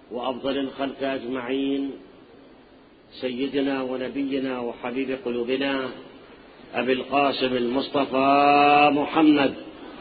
وأفضل الخلق أجمعين، سيدنا ونبينا وحبيب قلوبنا أبي القاسم المصطفى محمد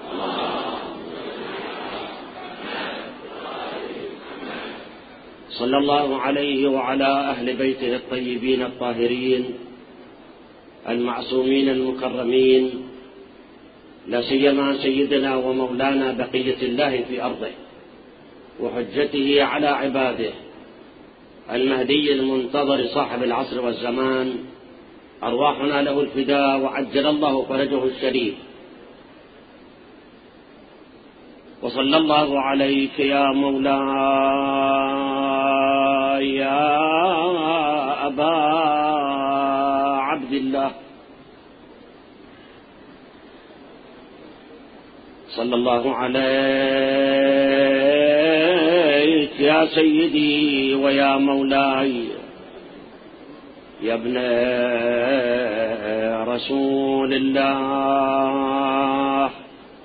صلى الله عليه وعلى أهل بيته الطيبين الطاهرين المعصومين المكرمين، لا سيما سيدنا ومولانا بقية الله في أرضه وحجته على عباده المهدي المنتظر صاحب العصر والزمان، أرواحنا له الفداء وعجل الله فرجه الشريف. وصلى الله عليك يا مولاي يا أبا عبد الله، صلى الله عليك يا سيدي ويا مولاي يا ابن رسول الله،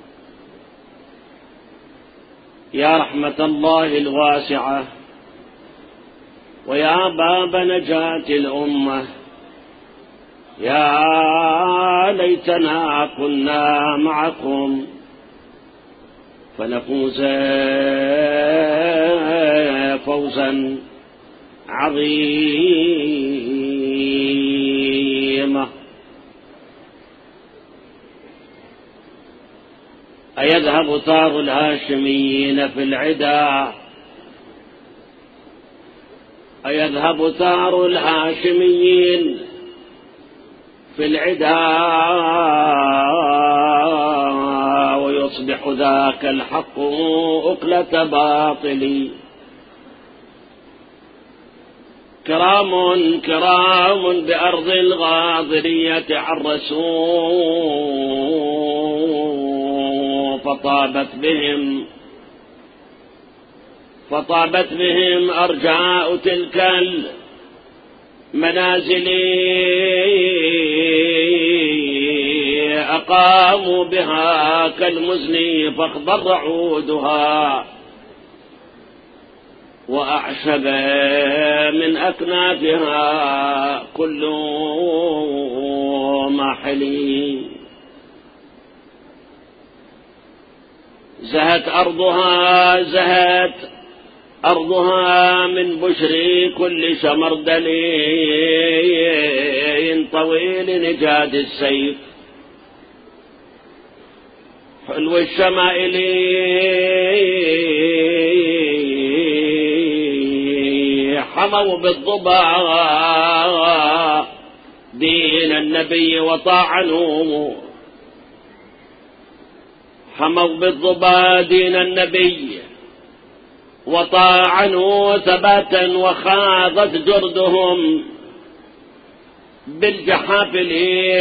يا رحمة الله الواسعة ويا باب نجاة الأمة، يا ليتنا كنا معكم فنفوز فوزا عظيما. أيذهب ثار الهاشميين في العدا، أيذهب ثار الهاشميين في العدا ويصبح ذاك الحق أكلة باطل. كرام كرام بأرض الغاضرية عرسوا فطابت بهم أرجاء تلك المنازل، أقاموا بها كالمزن فاخضر عودها وأعشب من أكنافها كل ماحل. زهت أرضها من بشر كل شمردل طويل نجاد السيف، حلو الشمائل حموا بالضبا دين النبي وطاعنوا، حموا بالضبا دين النبي وطاعنوا ثباتا، وخاضت جردهم بالجحافل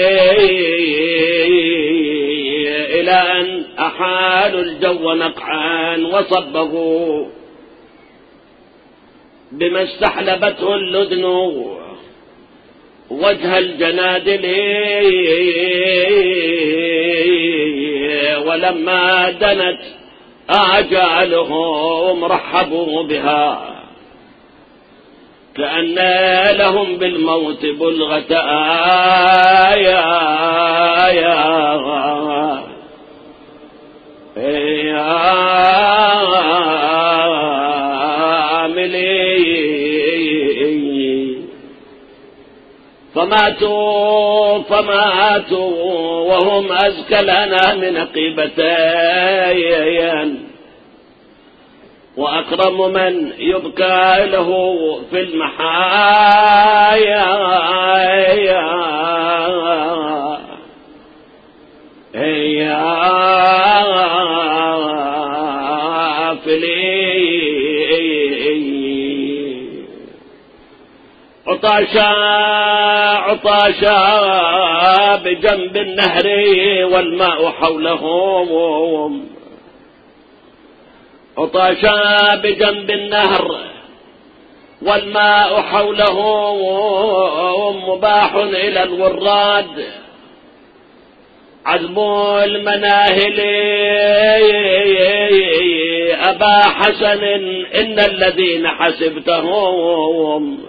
إلى أن أحالوا الجو نقعا وصبغوا بما استحلبته اللدن وجه الجنادل. ولما دنت آجالهم رحبوا بها كأن لهم بالموت بلغة فماتوا وهم أزكى لنا من قيبتين، وأكرم من يبكى له في المحايا عطاشا بجنب النهر والماء حولهم، عطاشا بجنب النهر والماء حولهم مباح إلى الوراد عذب المناهل أبا حسن إن الذين حسبتهم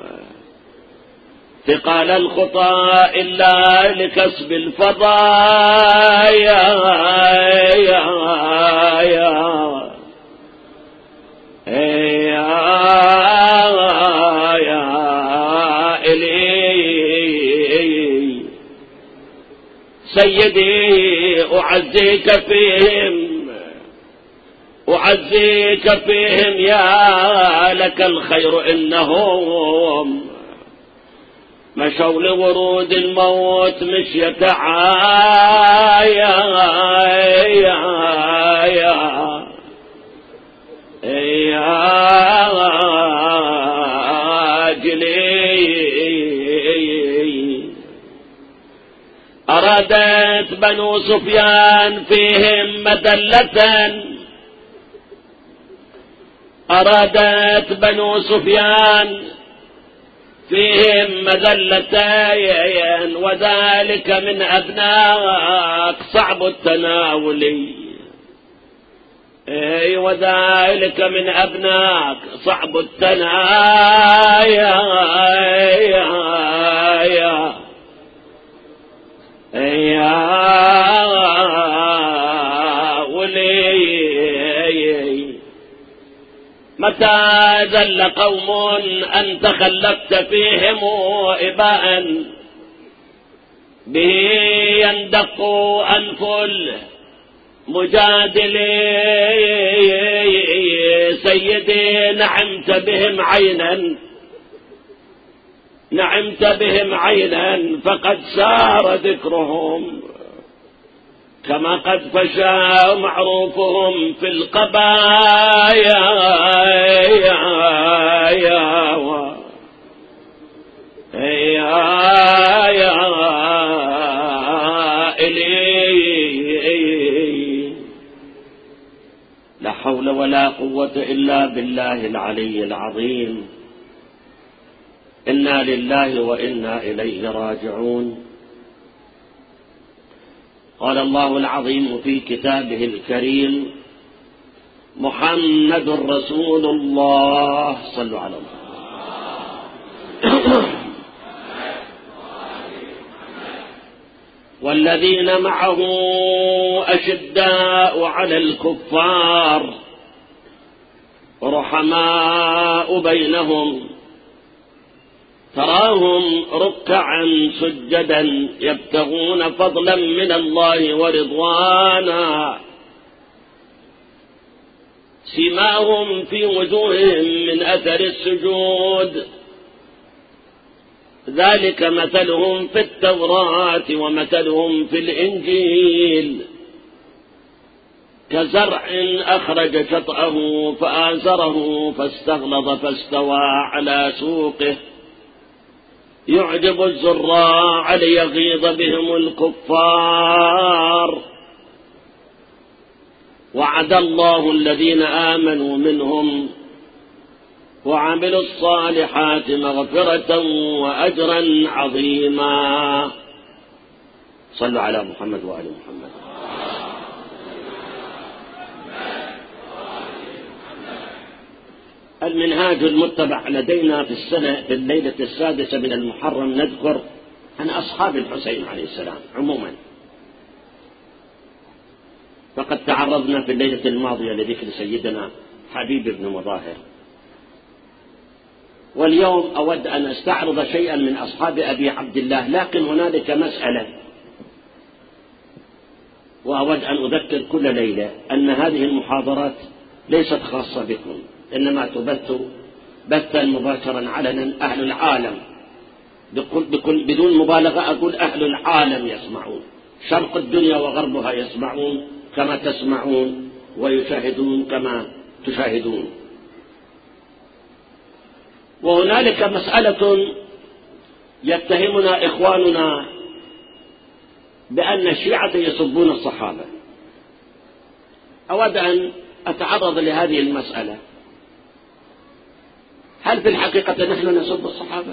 ثقال الخطى إلا لكسب الفضايا سيدي أعزيك فيهم يا لك الخير إنهم مشوا لورود الموت مشية أرادت بنو سفيان فيهم مذلة أرادت بنو سفيان فيهم مذلتين وذلك من أبناك صعب التناول وذلك من أبناك صعب التناول متى ذل قوم أن تخلفت فيهم إباء به يندق أنف المجادل سيدي نعمت بهم عينا فقد سار ذكرهم كما قد فشى معروفهم في القبايا لا حول ولا قوة إلا بالله العلي العظيم. إنا لله وإنا إليه راجعون. قال الله العظيم في كتابه الكريم: محمد رسول الله. صلوا على الله. والذين معه أشداء على الكفار رحماء بينهم تراهم ركعا سجدا يبتغون فضلا من الله ورضوانا سيماهم في وجوههم من أثر السجود ذلك مثلهم في التوراة ومثلهم في الإنجيل كزرع أخرج شطأه فآزره فاستغلظ فاستوى على سوقه يعجب الزراع ليغيظ بهم الكفار. وعد الله الذين آمنوا منهم وعملوا الصالحات مغفرة وأجرا عظيما. صلوا على محمد وآل محمد. المنهاج المتبع لدينا في السنة في الليلة السادسة من المحرم نذكر عن أصحاب الحسين عليه السلام عموما. فقد تعرضنا في الليلة الماضية لذكر سيدنا حبيب بن مظاهر، واليوم أود أن أستعرض شيئا من أصحاب أبي عبد الله، لكن هنالك مسألة وأود أن أذكر كل ليلة أن هذه المحاضرات ليست خاصة بكم، إنما تبث بثا مباشرا علنا أهل العالم، بدون مبالغة أقول أهل العالم يسمعون، شرق الدنيا وغربها يسمعون كما تسمعون ويشاهدون كما تشاهدون. وهنالك مسألة يتهمنا إخواننا بأن الشيعة يسبون الصحابة. أود أن أتعرض لهذه المسألة. هل في الحقيقة نحن نسب الصحابة؟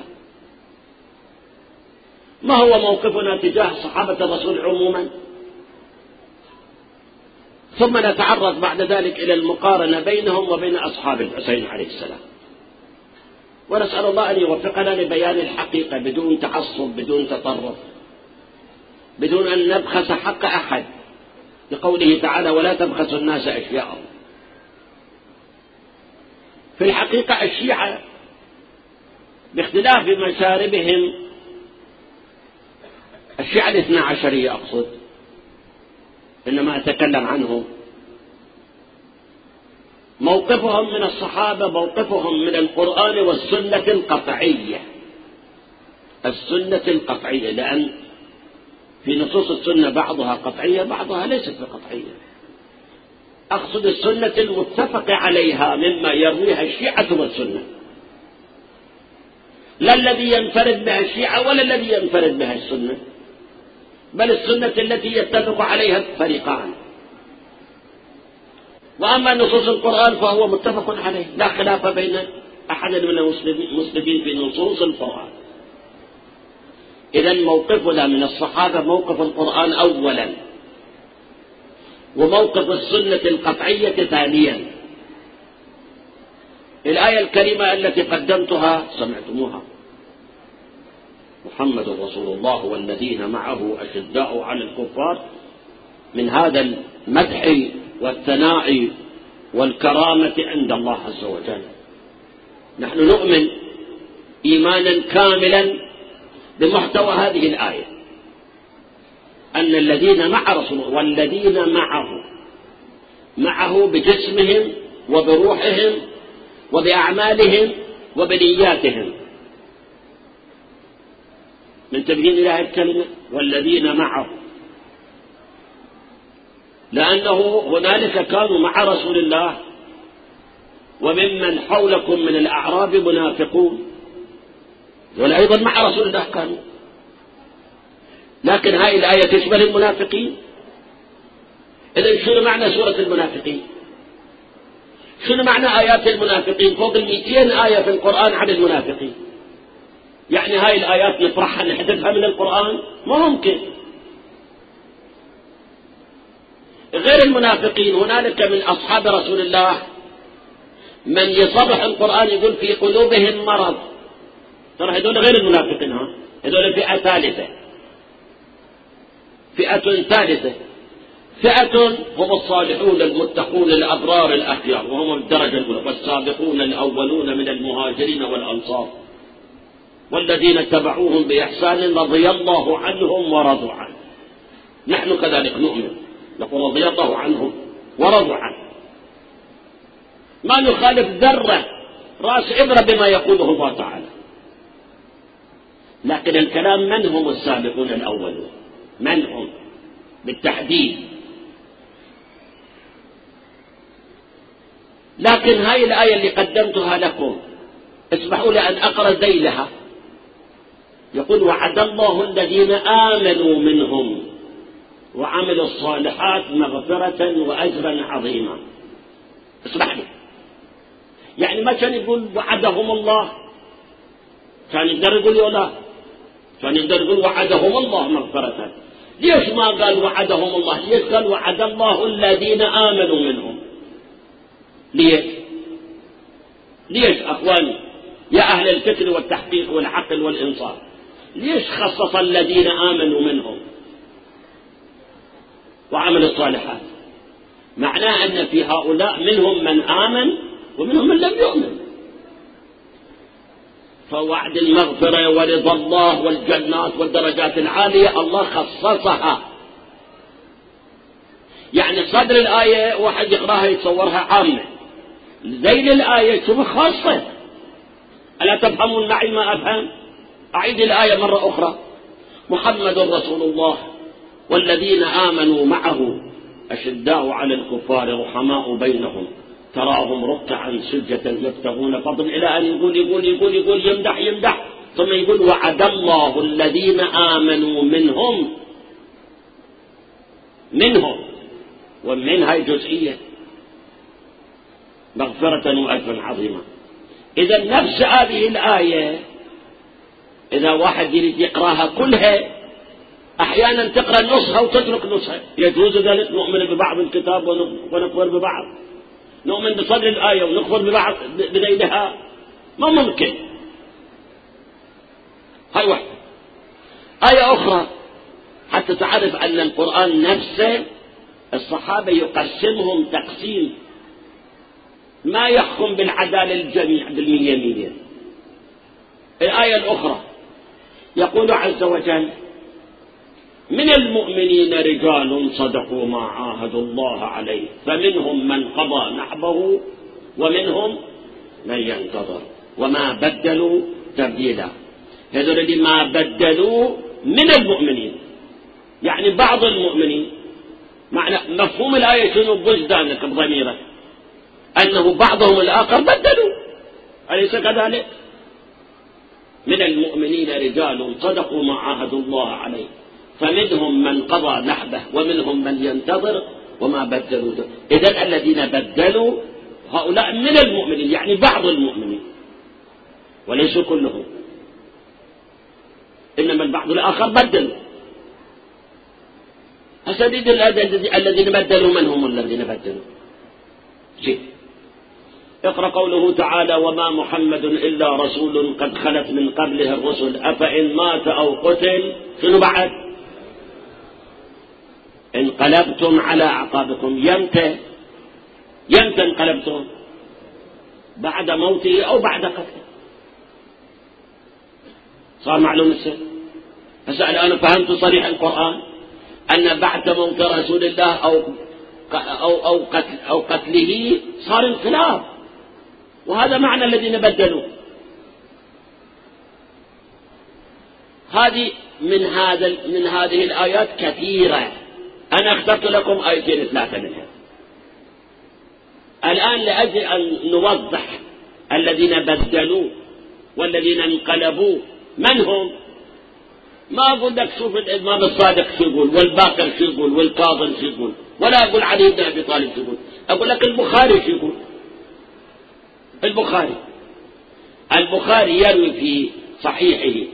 ما هو موقفنا تجاه صحابة الرسول عموما؟ ثم نتعرض بعد ذلك إلى المقارنة بينهم وبين أصحاب الحسين عليه السلام، ونسأل الله أن يوفقنا لبيان الحقيقة بدون تعصب، بدون تطرف، بدون أن نبخس حق أحد، لقوله تعالى: ولا تبخسوا الناس أشياءهم. في الحقيقة الشيعة باختلاف مشاربهم، الشيعة الاثنى عشرية أقصد، إنما أتكلم عنهم، موقفهم من الصحابة موقفهم من القرآن والسنة القطعية، السنة القطعية، لأن في نصوص السنة بعضها قطعية بعضها ليست بقطعية. أقصد السنة المتفق عليها مما يرويها الشيعة والسنة، لا الذي ينفرد بها الشيعة ولا الذي ينفرد بها السنة، بل السنة التي يتفق عليها الفريقان. وأما نصوص القرآن فهو متفق عليه، لا خلاف بين أحد من المسلمين في نصوص القرآن. إذن موقفنا من الصحابة موقف القرآن أولا، وموقف السنة القطعية ثانيا. الآية الكريمة التي قدمتها سمعتموها: محمد رسول الله والذين معه أشداء على الكفار، من هذا المدح والثناء والكرامة عند الله عز وجل. نحن نؤمن إيمانا كاملا بمحتوى هذه الآية، أن الذين مع رسول الله والذين معه بجسمهم وبروحهم وبأعمالهم وبنياتهم. من تبيين الله الكلمة والذين معه، لأنه هنالك كانوا مع رسول الله وممن حولكم من الأعراب منافقون، وأيضا مع رسول الله كانوا، لكن هذه الآية تشمل المنافقين. إذن شنو معنى سورة المنافقين؟ شنو معنى آيات المنافقين؟ فوق 200 آية في القرآن عن المنافقين. يعني هاي الآيات نطرحها نحذفها من القرآن؟ ما ممكن. غير المنافقين هنالك من أصحاب رسول الله من يصرح القرآن يقول في قلوبهم مرض، ترى هذول غير المنافقين، هذول فئة ثالثة، فئة ثالثة، فئة هم الصالحون المتقون الأبرار الأخيار، وهم الدرجة الأولى، والسابقون الأولون من المهاجرين والأنصار والذين اتبعوهم بإحسان رضي الله عنهم ورضوا عنه. نحن كذلك نؤمن، نقول رضي الله عنهم ورضوا عنه، ما نخالف ذرة رأس إبرة بما يقوله الله تعالى. لكن الكلام من هم السابقون الأولون؟ من هم بالتحديد؟ لكن هاي الآية اللي قدمتها لكم اسمحوا لي أن أقرأ ذيلها. يقول: وعد الله الذين آمنوا منهم وعملوا الصالحات مغفرة وأجرا عظيما. اسمح لي، يعني ما كان يقول وعدهم الله، كان يقدر يقول يولا، كان يقدر يقول وعدهم الله مغفرة. ليش ما قال وعدهم الله؟ ليش قال وعد الله الذين آمنوا منهم؟ ليش أخواني يا أهل الفكر والتحقيق والعقل والإنصاف، ليش خصص الذين آمنوا منهم وعملوا الصالحات؟ معناه أن في هؤلاء منهم من آمن ومنهم من لم يؤمن. فوعد المغفرة ورضا الله والجنات والدرجات العالية الله خصصها. يعني صدر الآية واحد يقراها يتصورها عامة، ذيل الآية شوف خاصة. ألا تفهمون معي ما أفهم؟ أعيد الآية مرة أخرى: محمد رسول الله والذين آمنوا معه أشداء على الكفار رحماء بينهم تراهم ركعا سجدا يبتغون فضلا، إلى أن يقول يمدح ثم يقول وعد الله الذين آمنوا منهم ومن هاي جزئية مغفرة وأجرا عظيما. إذا نفس هذه الآية إذا واحد يريد يقراها كلها أحيانا تقرأ نصها وتترك نصها، يجوز ذلك؟ نؤمن ببعض الكتاب ونكفر ببعض، نؤمن بصدر الآية ونكفر ببعض بغيرها، ما ممكن. هاي واحدة. آية أخرى حتى تعرف أن القرآن نفسه الصحابة يقسمهم تقسيم ما يحكم بالعدالة الجميع بالمية. الآية الأخرى يقول عز وجل: من المؤمنين رجال صدقوا ما عاهدوا الله عليه فمنهم من قضى نحبه ومنهم من ينتظر وما بدلوا تبديلا. هذول اللي ما بدلوا من المؤمنين، يعني بعض المؤمنين. معنى مفهوم الآية شنو بوجدانك بضميرك؟ أنه بعضهم الآخر بدلوا، أليس كذلك؟ من المؤمنين رجال صدقوا ما عاهدوا الله عليه فمنهم من قضى نحبه ومنهم من ينتظر وما بدلوا. إذن الذين بدلوا هؤلاء من المؤمنين، يعني بعض المؤمنين وليسوا كلهم، إنما البعض الآخر بدلوا. أسديد الذين بدلوا من هم الذين بدلوا؟ شيء. اقرأ قوله تعالى: وما محمد إلا رسول قد خلت من قبله الرسل أفإن مات أو قتل شنو بعد؟ انقلبتم على أعقابكم. يمتى انقلبتم؟ بعد موته أو بعد قتله. صار معلوم السر. هسه الآن فهمت صريح القرآن أن بعد موت رسول الله أو قتله صار انقلاب، وهذا معنى الذين بدلوا. هذه من هذه الآيات كثيرة، أنا اخترت لكم آيتين 3 منها الآن لأجل أن نوضح الذين بدلوا والذين انقلبوا من هم. ما أقول لك شوف الإمام الصادق شو يقول والباقر شو يقول والكاظم شو يقول، ولا أقول علي بن أبي طالب شو يقول، أقول لك البخاري شو يقول. البخاري يروي في صحيحه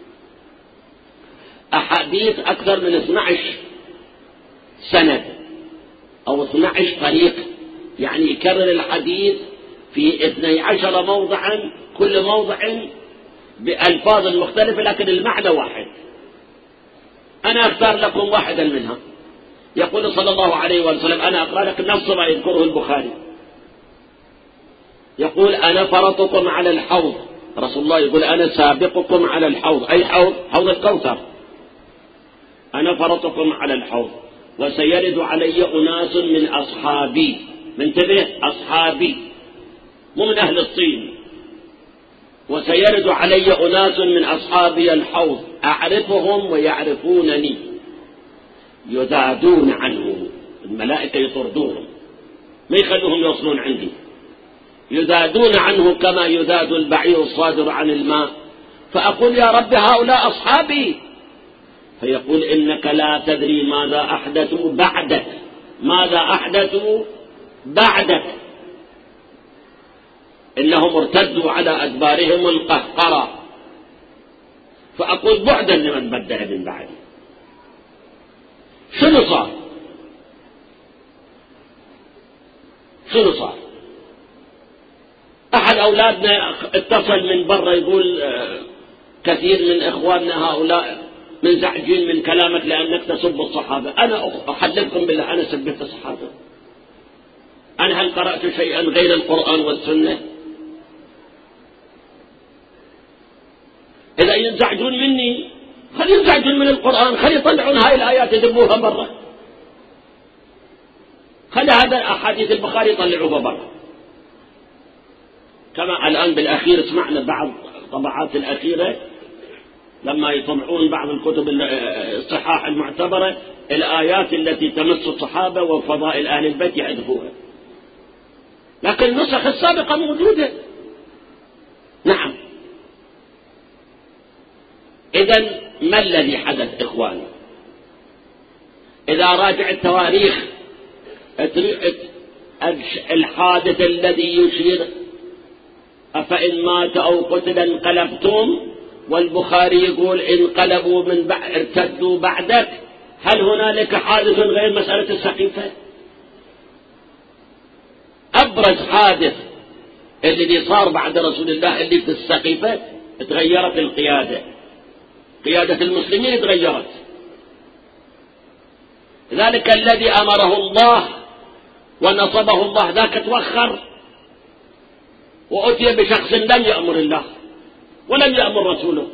أحاديث أكثر من 12 سند أو 12 طريق، يعني يكرر الحديث في 12 موضعا، كل موضع بألفاظ مختلفة لكن المعنى واحد. أنا أختار لكم واحدا منها. يقول صلى الله عليه وسلم، أنا أقرأ لك نص ما يذكره البخاري، يقول: أنا فرطكم على الحوض. رسول الله يقول: أنا سابقكم على الحوض. أي حوض؟ حوض الكوثر. أنا فرطكم على الحوض وسيرد علي أناس من أصحابي. منتبه، أصحابي مو من أهل الصين. وسيرد علي أناس من أصحابي الحوض أعرفهم ويعرفونني يذادون عنه، الملائكة يطردونهم ما يخلوهم يوصلون عندي، يذادون عنه كما يذاد البعير الصادر عن الماء، فأقول: يا رب هؤلاء أصحابي. فيقول: إنك لا تدري ماذا أحدثوا بعدك، ماذا أحدثوا بعدك، إنهم ارتدوا على أدبارهم القهقرة. فأقول: بعدا لمن بدل من بعدي. شنو صار؟ أحد أولادنا اتصل من برا يقول: كثير من إخواننا هؤلاء منزعجين من كلامك لأنك تسب الصحابة. أنا أحلفكم بالله أنا سبت الصحابة؟ أنا هل قرأت شيئا غير القرآن والسنة؟ إذا ينزعجون مني خلي ينزعجون من القرآن، خلي يطلعون هاي الآيات يدبوها برا، خلي هذا أحاديث البخاري يطلعوها برا. كما الآن بالأخير سمعنا بعض الطبعات الأخيرة لما يطبعون بعض الكتب الصحاح المعتبرة الآيات التي تمس الصحابة وفضائل أهل البيت يعرفوها، لكن النسخ السابقة موجودة. نعم. إذن ما الذي حدث إخواني؟ إذا راجع التواريخ الحادث الذي يشير أفإن مات أو قتل انقلبتم والبخاري يقول انقلبوا من ارتدوا بعدك، هل هنالك حادث غير مسألة السقيفة؟ أبرز حادث اللي صار بعد رسول الله اللي في السقيفة، تغيرت القيادة، قيادة المسلمين تغيرت. ذلك الذي أمره الله ونصبه الله ذاك توخر وأتي بشخص لم يأمر الله ولم يأمر رسوله.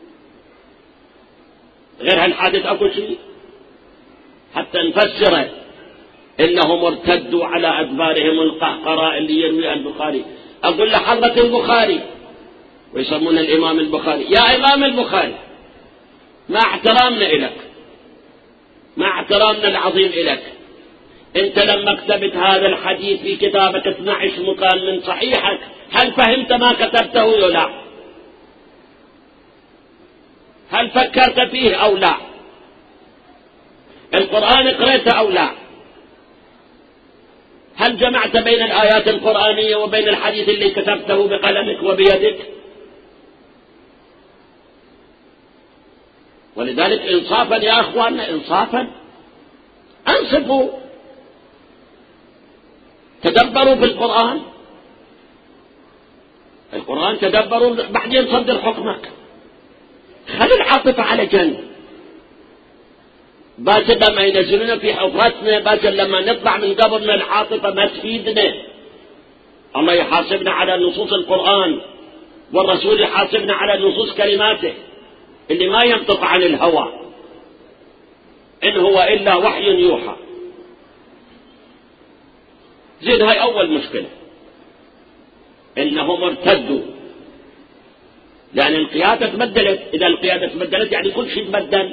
غير هالحادث أكو شيء حتى نفسر إنهم ارتدوا على أدبارهم القهقراء اللي يروي البخاري. أقول لحضرة البخاري ويسمون الإمام البخاري، يا إمام البخاري، مع احترامنا إليك، مع احترامنا العظيم إليك، أنت لما كتبت هذا الحديث في كتابك 12 مكان من صحيحك، هل فهمت ما كتبته أو لا؟ هل فكرت فيه أو لا؟ القرآن قرأته أو لا؟ هل جمعت بين الآيات القرآنية وبين الحديث اللي كتبته بقلمك وبيدك؟ ولذلك إنصافا يا أخواننا، إنصافا أنصفوا، تدبروا في القرآن، القرآن تدبروا بعدين صدر حكمك، خلي العاطفة على جنب. باكر لما ينزلون في حفرتنا، باكر لما نطلع من قبرنا العاطفة ما تفيدنا. الله يحاسبنا على نصوص القرآن، والرسول يحاسبنا على نصوص كلماته اللي ما ينطق عن الهوى، إن هو إلا وحي يوحى. زين، هاي أول مشكلة، إنهم ارتدوا لأن القيادة تبدلت. إذا القيادة تبدلت يعني كل شيء تبدل.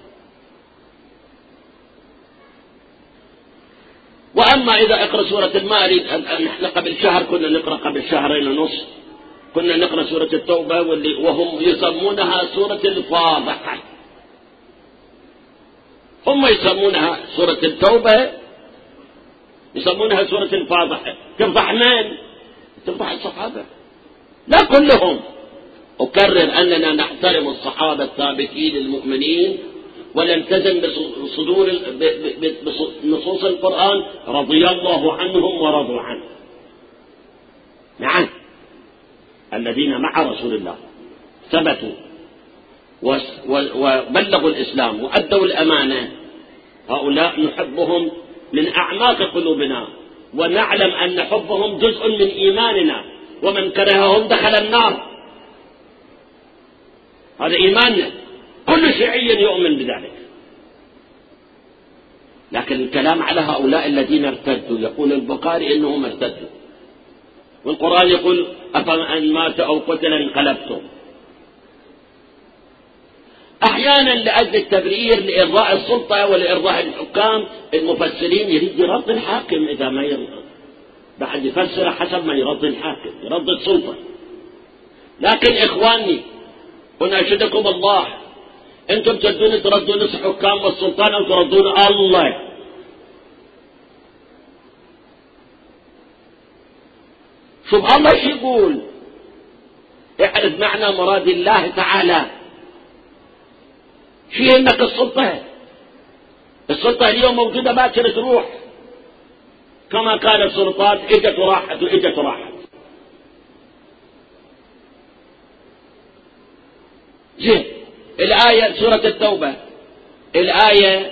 وأما إذا اقرأ سورة المائدة، نحن قبل شهر كنا نقرأ، قبل شهرين ونص كنا نقرأ سورة التوبة، وهم يسمونها سورة الفاضحة. هم يسمونها سورة التوبة، يسمونها سورة الفاضحة. تفضح من؟ تفضح الصحابة، لا كلهم. أكرر أننا نحترم الصحابة الثابتين المؤمنين ونلتزم بنصوص القرآن، رضي الله عنهم ورضوا عنه. نعم، الذين مع رسول الله ثبتوا وبلغوا الإسلام وأدوا الأمانة، هؤلاء نحبهم من أعماق قلوبنا، ونعلم أن حبهم جزء من إيماننا، ومن كرههم دخل النار. هذا إيماننا، كل شيعي يؤمن بذلك. لكن الكلام على هؤلاء الذين ارتدوا، يقول البخاري إنهم ارتدوا، والقرآن يقول أفمن مات أو قتل انقلبتم. أحيانا لأجل التبرير لإرضاء السلطة ولإرضاء الحكام، المفسرين يريد يرد الحاكم، إذا ما يرضى بعد يفسر حسب ما يرد الحاكم، يرد السلطة. لكن إخواني أناشدكم الله، أنتم تردون تردون الحكام والسلطان أو تردون الله؟ شوف الله ايش يقول، اعرف معنى مراد الله تعالى. شو يهمك السلطة؟ السلطة اليوم موجودة باكر تروح، كما كان السلطات اجت وراحت واجت وراحت. زين، الآية سورة التوبة الآية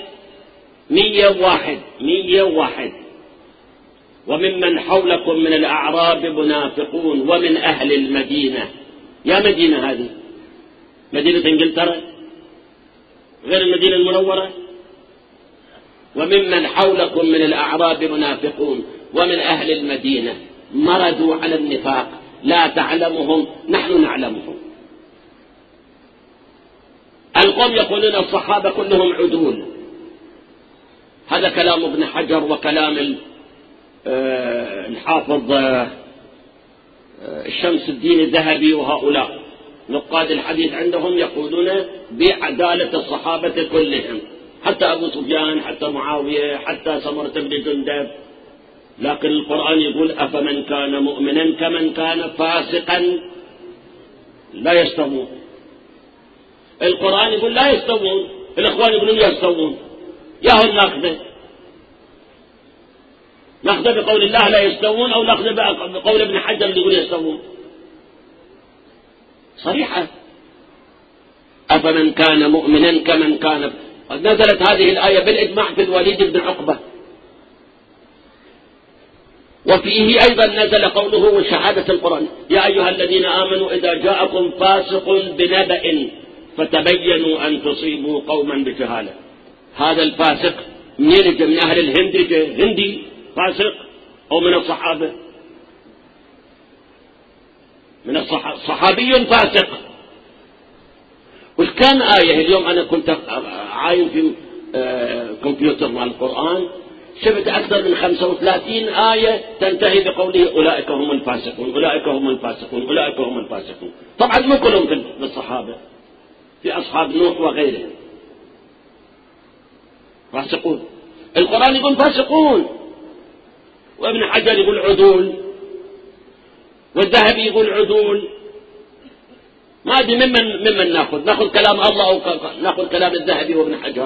101 وممن حولكم من الأعراب منافقون ومن أهل المدينة. يا مدينة هذه مدينة إنجلترا غير المدينة المنورة. وممن حولكم من الأعراب منافقون ومن أهل المدينة مردوا على النفاق لا تعلمهم نحن نعلمهم. القوم يقولون الصحابة كلهم عدول، هذا كلام ابن حجر وكلام الحافظ الشمس الدين الذهبي، وهؤلاء نقاد الحديث عندهم يقولون بعدالة الصحابة كلهم، حتى أبو سفيان، حتى معاوية، حتى سمرة بن جندب. لكن القرآن يقول أفمن كان مؤمنا كمن كان فاسقا لا يستوون. القرآن يقول لا يستوون، الإخوان يقولون يستوون. ياهو ناخذ بقول الله لا يستوون، أو ناخذ بقول ابن حجر اللي يقول يستوون. صريحة. أفمن كان مؤمنا كمن كان. نزلت هذه الآية بالإجماع في الوليد بن عقبة، وفيه أيضا نزل قوله وشهادة القرآن يا أيها الذين آمنوا إذا جاءكم فاسق بنبأ فتبينوا أن تصيبوا قوما بجهالة. هذا الفاسق من أهل الهند، هندي فاسق أو من الصحابة؟ من صحابي فاسق. وش كان آية اليوم أنا كنت عاين في كمبيوتر مع القرآن، شفت أكثر من 35 آية تنتهي بقوله أولئك هم الفاسقون، أولئك هم الفاسقون، أولئك هم الفاسقون. طبعا مو كلهم في الصحابة، في أصحاب نوح وغيرهم فاسقون. القرآن يقول فاسقون، وابن حجر يقول عدول، والذهبي يقول عدول. ما أدري ممن نأخذ كلام الله أو نأخذ كلام الذهبي وابن حجر.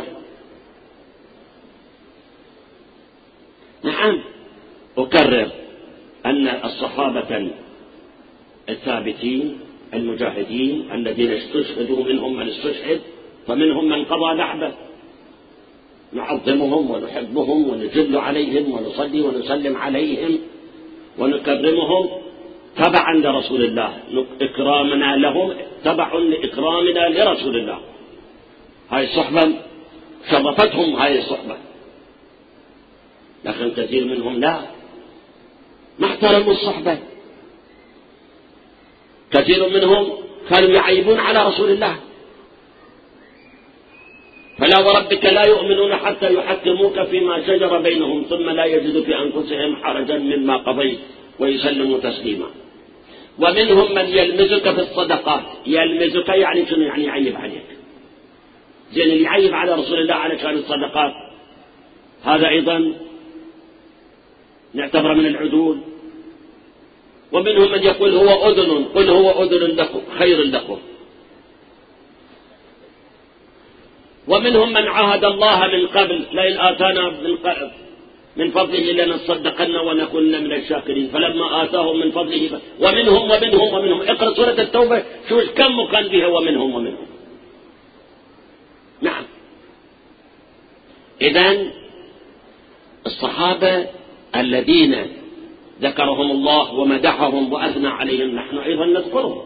نعم، أكرر أن الصحابة الثابتين المجاهدين الذين استشهدوا منهم من استشهد، فمنهم من قضى نحبه، نعظمهم ونحبهم ونجل عليهم ونصلي ونسلم عليهم ونكرمهم تبعا لرسول الله. إكرامنا لهم تبع لإكرامنا لرسول الله. هاي الصحبة شرفتهم هاي الصحبة، لكن كثير منهم لا، ما احترموا الصحبة. كثير منهم كانوا يعيبون على رسول الله. فلا وربك لا يؤمنون حتى يحكموك فيما شجر بينهم ثم لا يجدوا في أنفسهم حرجا مما قضيت ويسلموا تسليما. ومنهم من يلمزك في الصدقات. يلمزك يعني شنو؟ يعني يعيب عليك. زين، اللي يعيب على رسول الله علشان الصدقات هذا أيضا نعتبر من العدول. ومنهم من يقول هو أذن، قل هو أذن لكم خير لكم. ومنهم من عاهد الله من قبل لئن آتانا من فضله لنصدقن ونكون من الشاكرين فلما آتاهم من فضله. ومنهم. اقرأ سورة التوبة شوف كم كان فيها ومنهم. نعم. إذن الصحابة الذين ذكرهم الله ومدحهم وأثنى عليهم نحن أيضا نذكرهم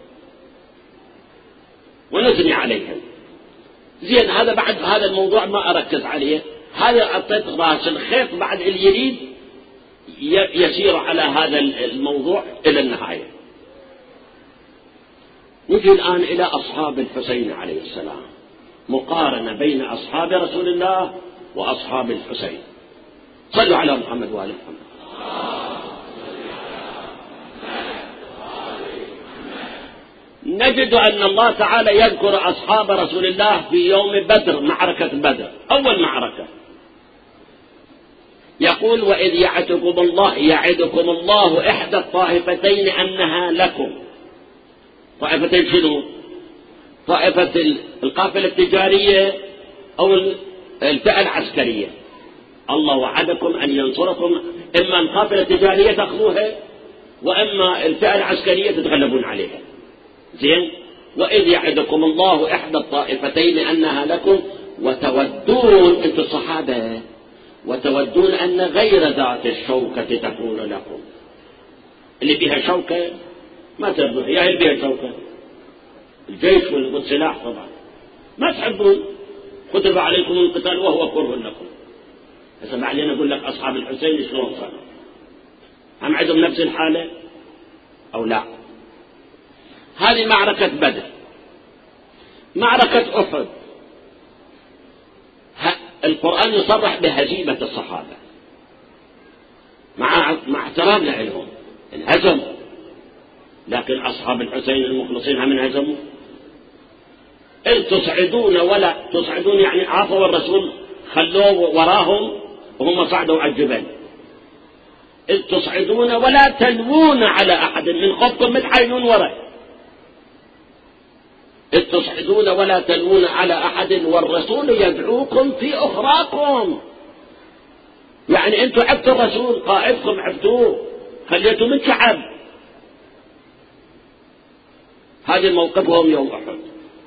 ونثني عليهم. زين، هذا بعد هذا الموضوع ما أركز عليه، هذا أعطيت راس الخيط بعد اللي يريد يسير على هذا الموضوع إلى النهاية. نجي الآن إلى أصحاب الحسين عليه السلام، مقارنة بين أصحاب رسول الله وأصحاب الحسين. صلوا على محمد وآل محمد. نجد أن الله تعالى يذكر أصحاب رسول الله في يوم بدر، معركة بدر، أول معركة. يقول وإذ يعدكم الله إحدى الطائفتين أنها لكم. طائفتين شنو؟ طائفة القافلة التجارية أو الفئة العسكرية. الله وعدكم أن ينصركم، إما القافلة التجارية تأخذوها وإما الفئة العسكرية تتغلبون عليها. زين، وإذ يعدكم الله إحدى الطائفتين أنها لكم وتودون، أنتم الصحابة، وتودون أن غير ذات الشوكة تكون لكم. اللي بها شوكة ما ترضون، هي اللي بها شوكة الجيش والسلاح طبعا ما تحبون. كتب عليكم القتال وهو كره لكم. هسه بعدين أقول لك أصحاب الحسين شلون صاروا، هم عندهم نفس الحالة أو لا؟ هذه معركة بدر. معركة أحد القرآن يصرح بهزيمة الصحابة مع احترامنا لهم، انهزموا، لكن أصحاب الحسين المخلصين هم انهزموا. إن تصعدون ولا تصعدون يعني عافوا الرسول خلوه وراهم وهم صعدوا على الجبل. إذ تصعدون ولا تلوون على أحد من خوفكم متحايلون وراء. إذ تصعدون ولا تلوون على أحد والرسول يدعوكم في أخراكم. يعني أنتم عبتوا الرسول، قائدكم عبتوه، خليتوا من شعب. هذه موقفهم يوم أحد.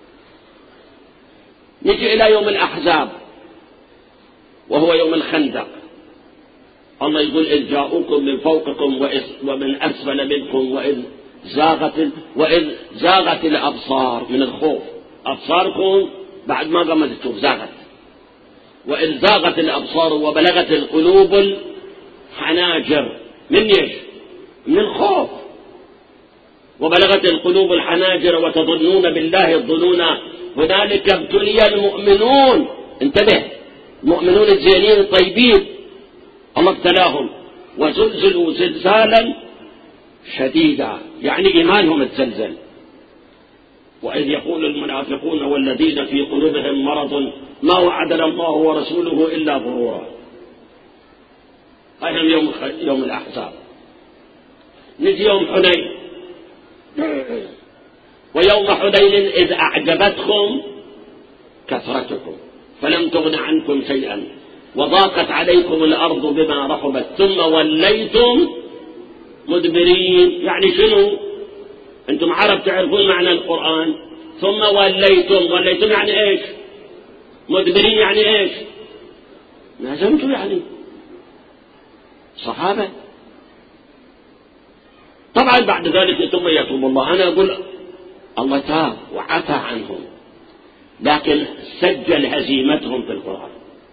نجي إلى يوم الأحزاب وهو يوم الخندق. الله يقول إذ جاءوكم من فوقكم ومن أسفل منكم وإذ زاغت الأبصار من الخوف. أبصاركم بعد ما قامت تشوف زاغت. وإذ زاغت الأبصار وبلغت القلوب الحناجر من إيش؟ من الخوف. وبلغت القلوب الحناجر وتظنون بالله الظنون هنالك ابتلي المؤمنون. انتبه، المؤمنون الزينين الطيبين الله ابتلاهم وزلزلوا زلزالا شديدا، يعني إيمانهم اتزلزل. وإذ يقول المنافقون والذين في قلوبهم مرض ما وعدنا الله ورسوله إلا غرورا. هذا يوم الأحزاب. نجي يوم حنين. ويوم حنين إذ أعجبتكم كثرتكم فلم تغن عنكم شيئا وضاقت عليكم الأرض بما رحبت ثم وليتم مدبرين. يعني شنو؟ أنتم عرب تعرفون معنى القرآن. ثم وليتم يعني إيش؟ مدبرين يعني إيش؟ نازمتوا يعني صحابة. طبعا بعد ذلك ثم يتوب الله. أنا أقول الله تاب وعفى عنهم، لكن سجل هزيمتهم في القرآن.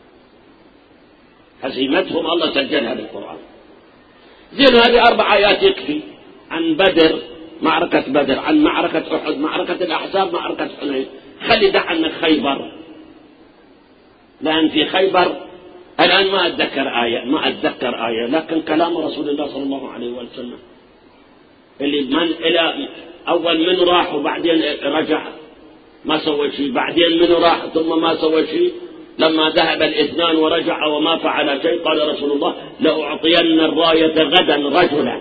هزيمتهم الله سجلها بالقرآن. زين، هذه 4 آيات يكفي عن بدر، معركة بدر، عن معركة أحد، معركة الأحزاب، معركة حنين. خلي دع عنك خيبر، لأن في خيبر الآن ما أتذكر آية، لكن كلام رسول الله صلى الله عليه وسلم اللي من إلى أول من راح وبعدين رجع ما سوى شيء، بعدين من راح ثم ما سوى شيء، لما ذهب 2 ورجع وما فعل شيء قال رسول الله لأعطين الراية غدا رجلا.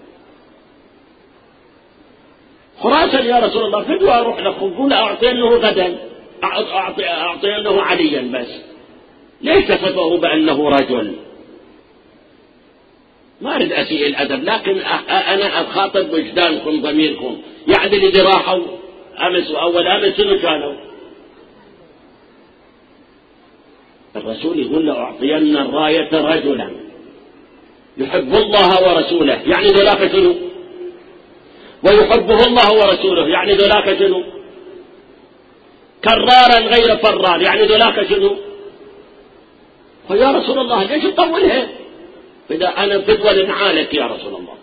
خراسا يا رسول الله فدوى أروح لكم، قول أعطينه غدا، أعطينه عليا بس. ليش كتبه بأنه رجل؟ ما أريد أسيء الأدب، لكن أنا أخاطب وجدانكم ضميركم. يعني اللي راحوا أمس وأول أمس شنو كانوا؟ الرسول يقول لأعطين الراية رجلا يحب الله ورسوله، يعني ذلاك شنو؟ ويحبه الله ورسوله، يعني ذلاك شنو؟ كرارا غير فرار، يعني ذلاك شنو؟ فيا رسول الله ليش تطولها؟ إذا أنا فدوى لنعالك يا رسول الله.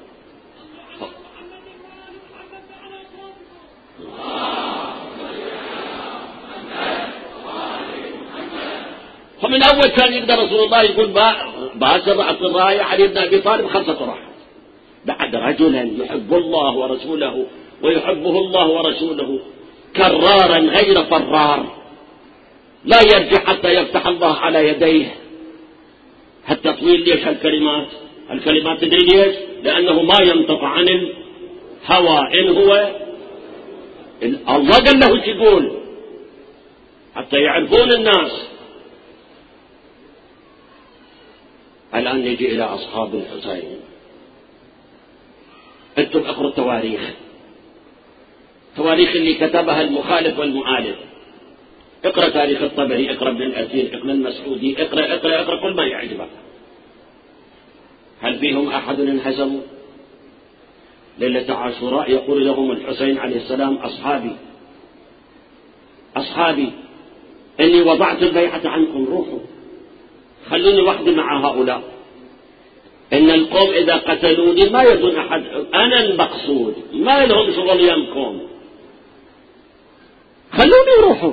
فمن أول كان يقدر رسول الله يقول باسر رأس الراية علي بن أبي طالب 5 راحات. بعد رجلا يحب الله ورسوله ويحبه الله ورسوله كرارا غير فرار، لا يرجع حتى يفتح الله على يديه. التطويل ليش الكلمات تدري ليش؟ لأنه ما ينطق عن الهوى، إن هو الله قال له يقول حتى يعرفون الناس. الآن نجي إلى أصحاب الحسين. أنتم اقرأوا التواريخ اللي كتبها المخالف والمؤالف. اقرأ تاريخ الطبري، اقرأ ابن الأثير، اقرأ المسعودي، اقرأ كل ما يعجبك. هل فيهم أحد انهزموا؟ ليلة عاشوراء يقول لهم الحسين عليه السلام أصحابي إني وضعت البيعة عنكم، روحوا خلوني وحدي مع هؤلاء. إن القوم إذا قتلوني ما يظن أحد، أنا المقصود، ما لهم شغل يمكم، خلوني يروحوا.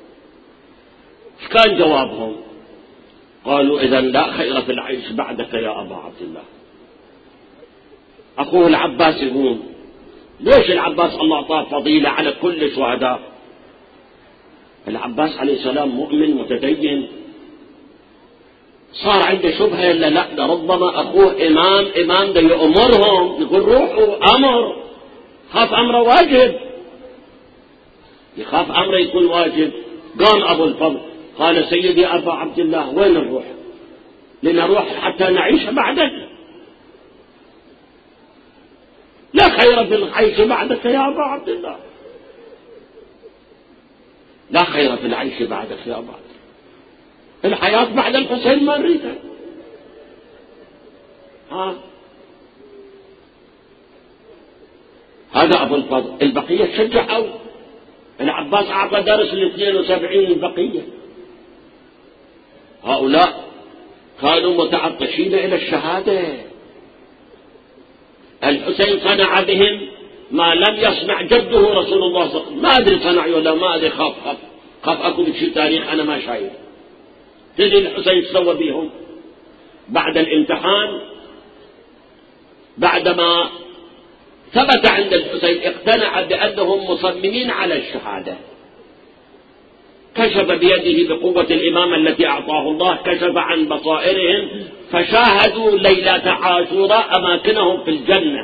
كان جوابهم؟ قالوا إذا لا خير في العيش بعدك يا أبا عبد الله. أخوه العباس يقول ليش العباس الله أعطاه فضيلة على كل الشهداء؟ العباس عليه السلام مؤمن متدين، صار عنده شبهة إلا لا، ربما أخوه إمام ده يأمرهم، يقول روحوا أمر، خاف أمر واجب. يخاف أمره يكون واجب. قام أبو الفضل قال سيدي أبا عبد الله وين نروح؟ لنروح حتى نعيش بعدك، لا خير في العيش بعدك يا أبا عبد الله، لا خير في العيش بعدك يا أبا عبد الله، الحياة بعد الحسين ما نريدها. هذا أبو الفضل. البقية شجعوا. العباس أعطى درس ل72 البقية. هؤلاء كانوا متعطشين إلى الشهادة. الحسين صنع بهم ما لم يصنع جده رسول الله صلى الله عليه وسلم. ما أدري صنع ولا ما أدري، خاف أكو بشي تاريخ أنا ما شايف. تدري الحسين سوى بهم بعد الامتحان؟ بعدما ثبت عند الحسين اقتنع بأنهم مصممين على الشهادة، كشف بيده بقوة الإمامة التي أعطاه الله، كشف عن بصائرهم فشاهدوا ليلة عاشوراء أماكنهم في الجنة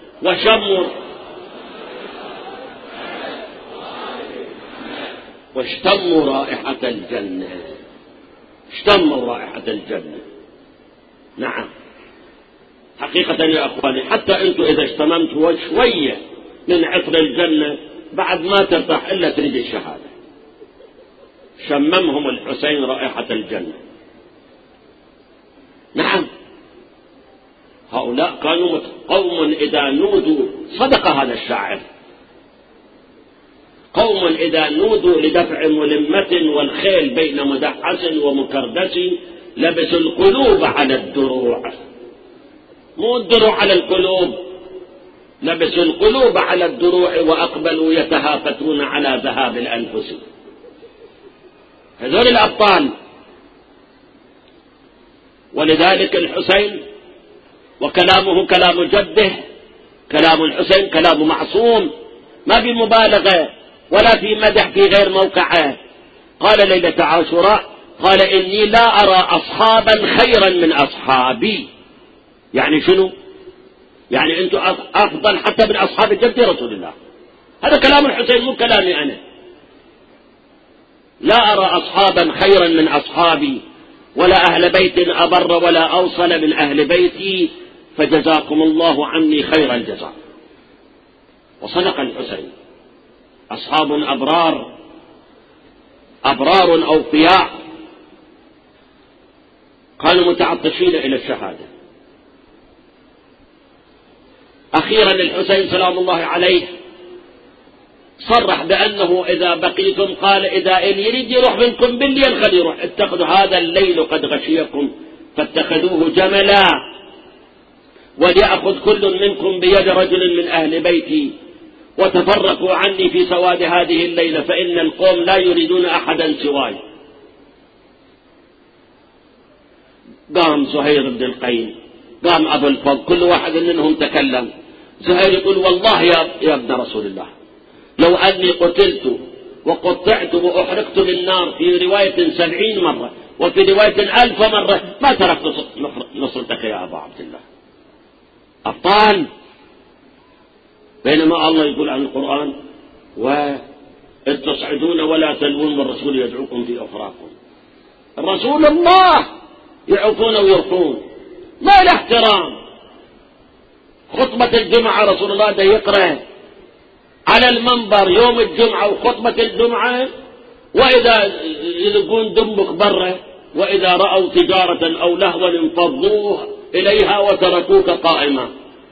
واشتموا رائحة الجنة. اشتموا رائحة الجنة. نعم حقيقة يا أخواني، حتى أنتم إذا اشتممتوا شوية من عطر الجنة بعد ما ترتاح إلا تريد الشهادة. شممهم الحسين رائحة الجنة. نعم هؤلاء كانوا قوم إذا نودوا، صدق هذا الشاعر، قوم إذا نودوا لدفع ملمة والخيل بين مدحس ومكردس لبسوا القلوب على الدروع. مو الدروع على القلوب، لبسوا القلوب على الدروع وأقبلوا يتهافتون على ذهاب الأنفس. هذول الأبطال. ولذلك الحسين وكلامه كلام جده، كلام الحسين كلام معصوم، ما بمبالغة ولا في مدح في غير موقعه. قال ليلة عاشوراء قال إني لا أرى أصحابا خيرا من أصحابي. يعني شنو؟ يعني أنتم أفضل حتى من أصحاب جد رسول الله. هذا كلام الحسين مو كلامي أنا. لا أرى أصحابا خيرا من أصحابي ولا أهل بيت أبر ولا أوصل من أهل بيتي فجزاكم الله عني خير الجزاء. وصدق الحسين. أصحاب أبرار، أبرار أوفياء، كانوا متعطشين إلى الشهادة. أخيرا الحسين سلام الله عليه صرح بأنه إذا بقيتم، قال إذا يريد يروح منكم بالليل خلي يروح، اتخذوا هذا الليل قد غشيكم فاتخذوه جملا، وليأخذ كل منكم بيد رجل من أهل بيتي وتفرقوا عني في سواد هذه الليلة فإن القوم لا يريدون أحدا سواي. قام زهير بن القيم، قام أبو الفضل، كل واحد منهم تكلم. زهير يقول والله يا ابن رسول الله لو أني قتلت وقطعت وأحرقت بالنار في رواية 70 مرة وفي رواية 1000 مرة ما تركت نصرتك يا أبا عبد الله. أبطال. بينما الله يقول عن القرآن وإذ تصعدون ولا تلوون والرسول يدعوكم في أخراكم. الرسول الله يعوفون ويرقون، ما له احترام. خطبة الجمعة رسول الله ده يقرأ على المنبر يوم الجمعة وخطبة الجمعة، وإذا يلقون دمك برا وإذا رأوا تجارة أو لهوا انفضوه إليها وتركوك قائما.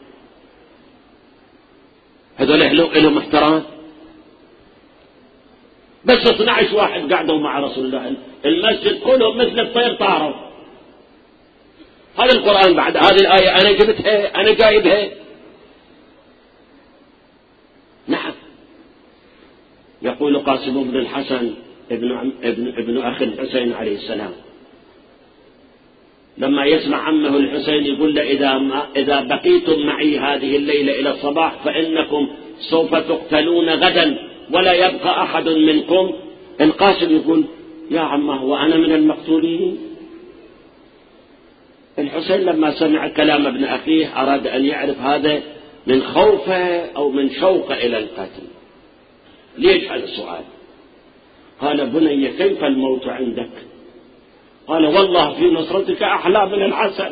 هذول لهم احترام. بس 12 واحد قعدوا مع رسول الله المسجد كلهم مثل الطير طاروا. هذا القرآن بعد هذه الآية أنا جبتها، أنا جايبها. نعم. يقول قاسم بن الحسن ابن أخي الحسين عليه السلام لما يسمع عمه الحسين يقول له إذا بقيتم معي هذه الليلة إلى الصباح فإنكم سوف تقتلون غدا ولا يبقى أحد منكم. القاسم يقول يا عمه وأنا من المقتولين. الحسين لما سمع كلام ابن أخيه أراد أن يعرف هذا من خوفه أو من شوقه إلى القتل. ليش هذا السؤال؟ قال بني كيف الموت عندك؟ قال والله في نصرتك أحلى من العسل.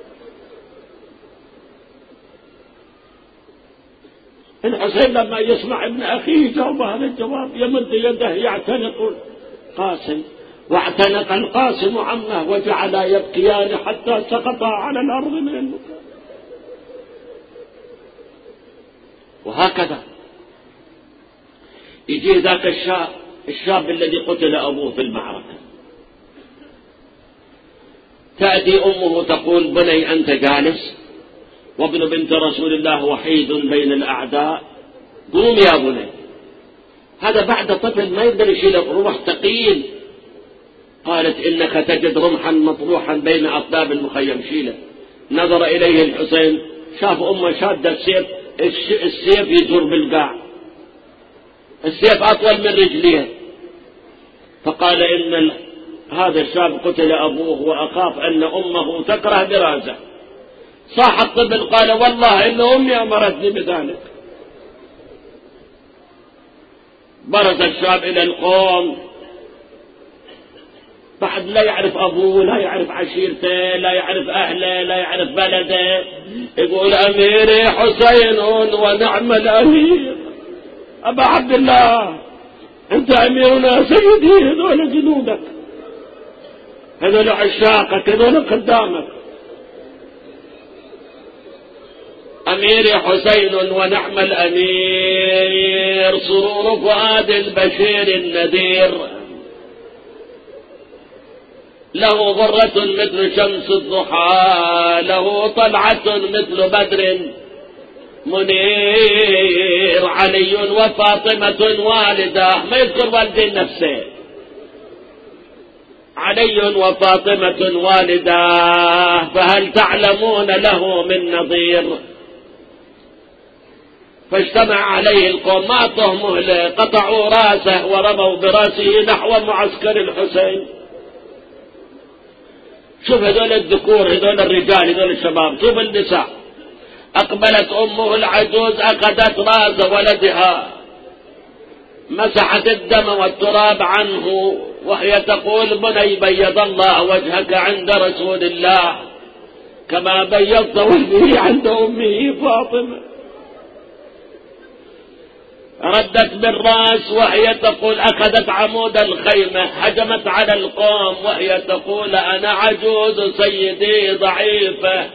الحسين لما يسمع ابن أخيه جاوب هذا الجواب يمد يده يعتنق القاسم، واعتنق القاسم عمه وجعل يبكيان حتى سقطا على الأرض من البكاء. وهكذا يجي ذاك الشاب الذي قتل أبوه في المعركة، تأتي أمه تقول بني أنت جالس وابن بنت رسول الله وحيد بين الأعداء، قوم يا بني. هذا بعد طفل ما يقدر يشيل الروح ثقيل. قالت إنك تجد رمحا مطروحا بين أطناب المخيم، شيله. نظر إليه الحسين، شاف أمه شادة السيف، السيف يجر بالقاع، السيف أطول من رجليه. فقال إن هذا الشاب قتل أبوه وأخاف أن أمه تكره دراسة. صاح الطفل قال والله إن أمي أمرتني بذلك. برز الشاب إلى القوم، بعد لا يعرف أبوه، لا يعرف عشيرته، لا يعرف أهله، لا يعرف بلده، يقول أميري حسين ونعم الأمير. أبا عبد الله أنت أميرنا سيدي، هذول جنودك، هذول عشاقك، هذول قدامك. أميري حسين ونعم الأمير، سرور فؤاد البشير النذير، له ضرة مثل شمس الضحى، له طلعة مثل بدر منير، علي وفاطمة والده، ما يذكر والدين نفسه، علي وفاطمة والده، فهل تعلمون له من نظير؟ فاجتمع عليه القوم، ما أعطوه مهلة، قطعوا راسه ورموا براسه نحو معسكر الحسين. شوف هذول الذكور، هذول الرجال، هذول الشباب، شوف النساء. أقبلت أمه العجوز أخذت راس ولدها، مسحت الدم والتراب عنه، وهي تقول بني بيض الله وجهك عند رسول الله كما بيضت وجهي عند أمه فاطمة. ردت بالرأس وهي تقول، أخذت عمود الخيمة هجمت على القوم وهي تقول أنا عجوز سيدي ضعيفة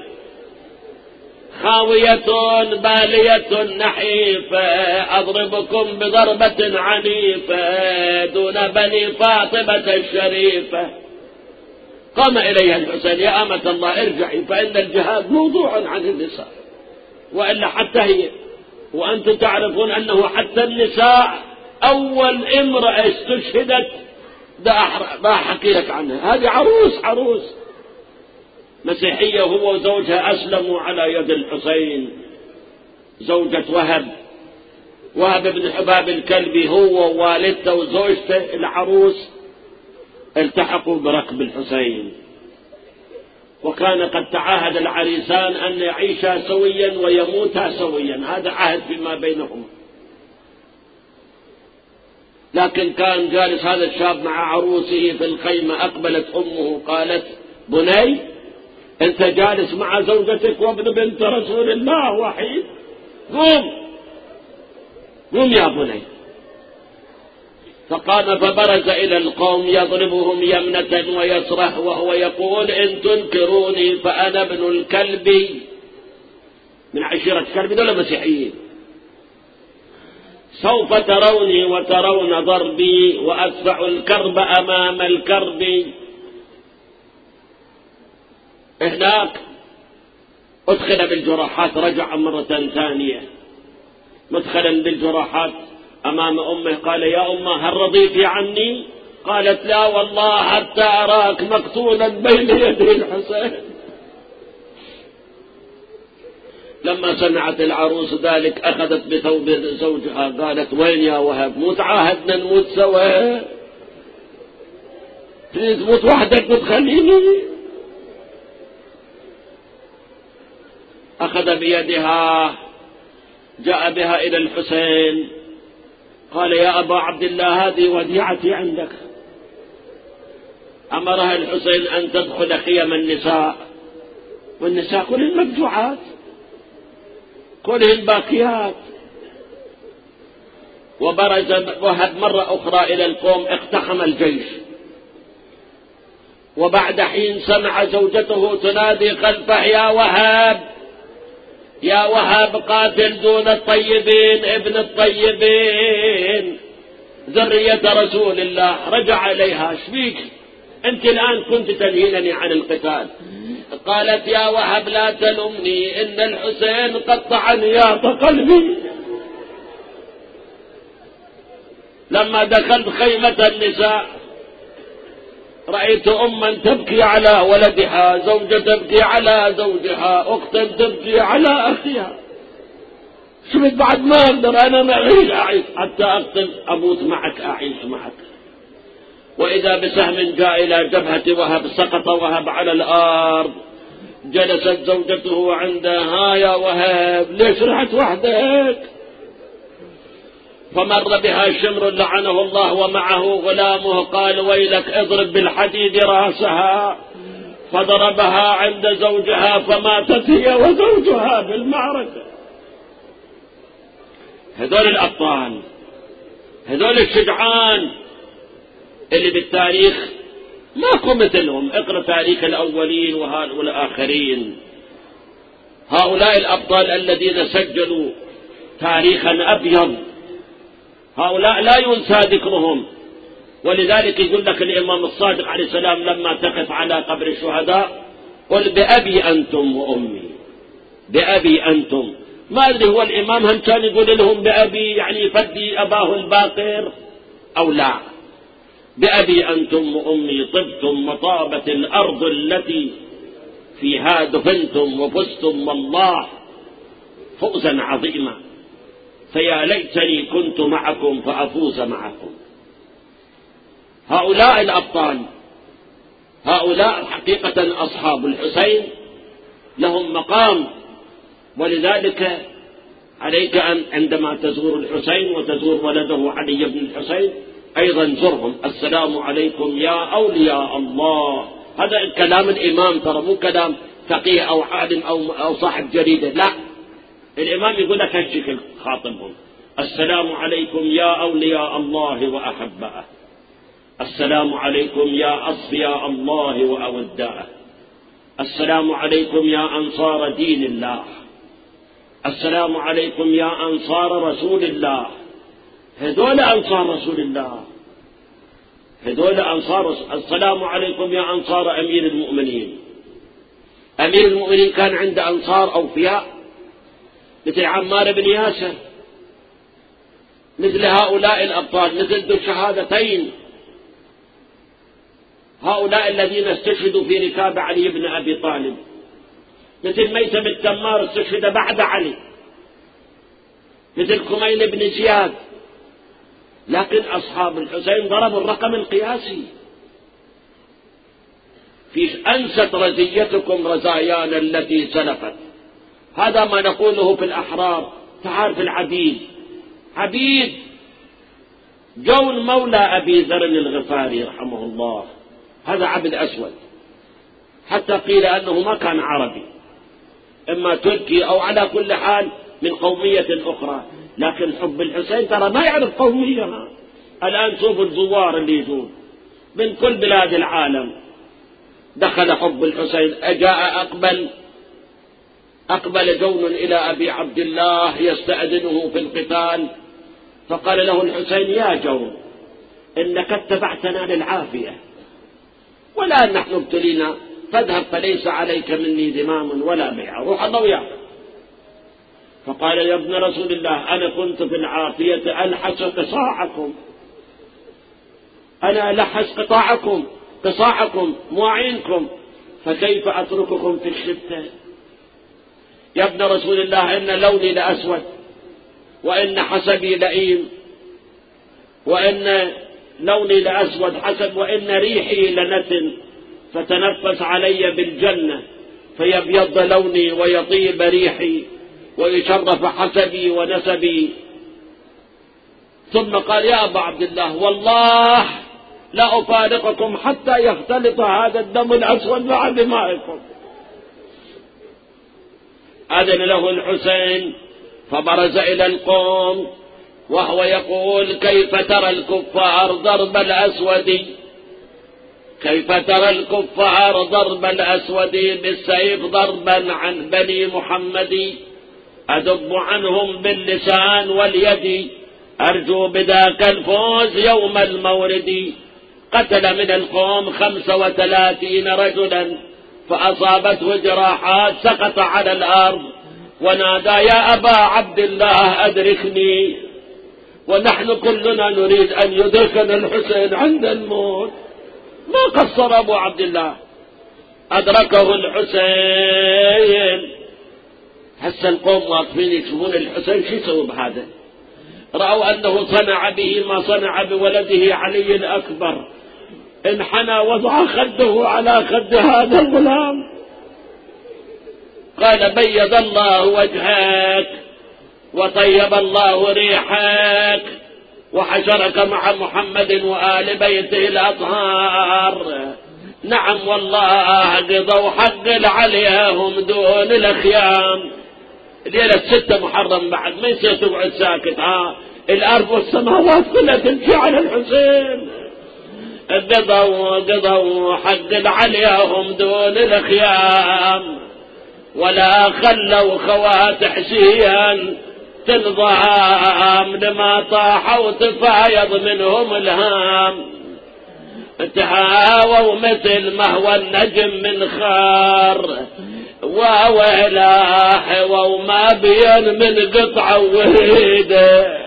خاوية بالية نحيفة، أضربكم بضربة عنيفة دون بني فاطمة الشريفة. قام إليها الحسين، يا أمة الله ارجعي، فإن الجهاد موضوع عن النساء، وإلا حتى هي، وأنتم تعرفون أنه حتى النساء أول امرأة استشهدت، ده أحكي لك عنها، هذه عروس مسيحية، هو وزوجها أسلموا على يد الحسين، زوجة وهب بن حباب الكلبي، هو ووالدته وزوجته العروس التحقوا بركب الحسين. وكان قد تعاهد العريسان أن يعيشا سويا ويموتا سويا، هذا عهد فيما بينهم. لكن كان جالس هذا الشاب مع عروسه في الخيمة، أقبلت أمه قالت بني أنت جالس مع زوجتك وابن بنت رسول الله وحيد، قوم يا بني. فقام فبرز إلى القوم يضربهم يمنة ويسره وهو يقول إن تنكروني فأنا ابن الكلب من عشيرة الكلب، دول مسيحيين، سوف تروني وترون ضربي وأدفع الكرب أمام الكرب. هناك أدخل بالجراحات، رجع مرة ثانية مدخلا بالجراحات أمام أمه، قال يا أمه هل رضيتي عني؟ قالت لا والله حتى أراك مقتولا بين يدي الحسين. لما سمعت العروس ذلك أخذت بثوب زوجها، قالت وين يا وهب، مو تعاهدنا نموت سوا، تموت وحدك وتخليني؟ أخذ بيدها جاء بها إلى الحسين، قال يا أبا عبد الله هذه وديعتي عندك. أمرها الحسين أن تدخل خيم النساء، والنساء كلهن مفجوعات كلهن باكيات. وبرز وهب مرة أخرى إلى القوم، اقتحم الجيش، وبعد حين سمع زوجته تنادي خلفه يا وهاب يا وهاب قاتل دون الطيبين ابن الطيبين ذرية رسول الله. رجع إليها شفيك أنت الآن كنت تنهينني عن القتال؟ قالت يا وهب لا تلمني، إن الحسين قطع نياط قلبي. لما دخلت خيمة النساء رأيت أما تبكي على ولدها، زوجة تبكي على زوجها، أختا تبكي على أخيها. شفت بعد ما أقدر أنا أعيش حتى أقتل أموت معك أعيش معك. وإذا بسهم جاء إلى جبهة وهب، سقط وهب على الأرض. جلست زوجته عندها يا وهب ليش رحت وحدك؟ فمر بها شمر لعنه الله ومعه غلامه، قال ويلك اضرب بالحديد رأسها، فضربها عند زوجها فماتت هي وزوجها بالمعركة. هذول الأبطال، هذول الشجعان اللي بالتاريخ ماكو مثلهم. اقرأ تاريخ الأولين والآخرين. هؤلاء الأبطال الذين سجلوا تاريخا أبيض، هؤلاء لا ينسى ذكرهم. ولذلك يقول لك الإمام الصادق عليه السلام لما تقف على قبر الشهداء قل بأبي أنتم وأمي، بأبي أنتم. ما أدري هو الإمام هم كان يقول لهم بأبي يعني يفدي أباه الباقر أو لا؟ بأبي أنتم وأمي طبتم وطابت الأرض التي فيها دفنتم وفزتم والله فوزا عظيما، فيا ليتني كنت معكم فأفوز معكم. هؤلاء الأبطال، هؤلاء حقيقة أصحاب الحسين لهم مقام. ولذلك عليك أن عندما تزور الحسين وتزور ولده علي بن الحسين أيضا زرهم. السلام عليكم يا أولياء الله. هذا كلام الإمام، ترى مو كلام فقيه أو عالم أو صاحب جريدة، لا، الإمام يقول لك هالشكل خاطبهم. السلام عليكم يا أولياء الله وأحباءه، السلام عليكم يا أصفياء الله وأوداءه، السلام عليكم يا أنصار دين الله، السلام عليكم يا أنصار رسول الله. هذول أنصار رسول الله، هذول أنصار. السلام عليكم يا أنصار أمير المؤمنين. أمير المؤمنين كان عنده أنصار أوفياء مثل عمار بن ياسر، مثل هؤلاء الأبطال، مثل ذو الشهادتين، هؤلاء الذين استشهدوا في ركاب علي بن أبي طالب، مثل ميثم التمار استشهد بعد علي، مثل كميل بن زياد. لكن أصحاب الحسين ضربوا الرقم القياسي. في أنست رزيتكم رزايانا التي سلفت. هذا ما نقوله في الأحرار. تعرف العبيد، عبيد جون مولى أبي ذر الغفاري رحمه الله، هذا عبد أسود، حتى قيل أنه ما كان عربي، إما تركي أو على كل حال من قومية أخرى. لكن حب الحسين ترى ما يعرف قومية. الآن شوفوا الزوار اللي يجون من كل بلاد العالم. دخل حب الحسين، أجاء أقبل جون إلى أبي عبد الله يستأذنه في القتال، فقال له الحسين يا جون إنك اتبعتنا للعافية والآن نحن ابتلينا، فاذهب فليس عليك مني ذمام ولا بيعة، روح الله وياك. فقال يا ابن رسول الله أنا كنت في العافية ألحس قصاعكم، أنا ألحس قصاعكم مواعينكم، فكيف أترككم في الشتاء؟ يا ابن رسول الله إن لوني لأسود، وإن حسبي لئيم، وإن لوني لأسود حسب، وإن ريحي لنتن، فتنفس علي بالجنة فيبيض لوني ويطيب ريحي ويشرف حسبي ونسبي. ثم قال يا أبا عبد الله والله لا أفارقكم حتى يختلط هذا الدم الأسود مع دمائكم. أذن له الحسين فبرز إلى القوم وهو يقول كيف ترى الكفار ضرب الأسود، كيف ترى الكفار ضرب الأسود بالسيف ضربا عن بني محمد، أدب عنهم باللسان واليد، أرجو بذاك الفوز يوم المورد. قتل من القوم 35 رجلا فأصابته جراحات، سقط على الأرض ونادى يا أبا عبد الله أدركني، ونحن كلنا نريد أن يدركنا الحسين عند الموت. ما قصر أبو عبد الله، أدركه الحسين. هسه القوم واقفين يشوفون الحسين شو يسوي بهذا، رأوا أنه صنع به ما صنع بولده علي الأكبر، انحنى وضع خده على خد هذا الغلام، قال بيض الله وجهك وطيب الله ريحك وحشرك مع محمد وآل بيته الأطهار. نعم والله قضوا حق عليهم دون الأخيام. ليلة 6 محرم بعد ما يصير تقعد ساكت، الأرض والسماوات كلها تمشي على الحسين. قضوا حق عليهم دون الأخيام، ولا خلوا خوات حسين تنضام، لما طاحوا تفايض منهم الهام. تهاووا مثل ما هو النجم من خار، وويلاه وما بين من قطعة وريده،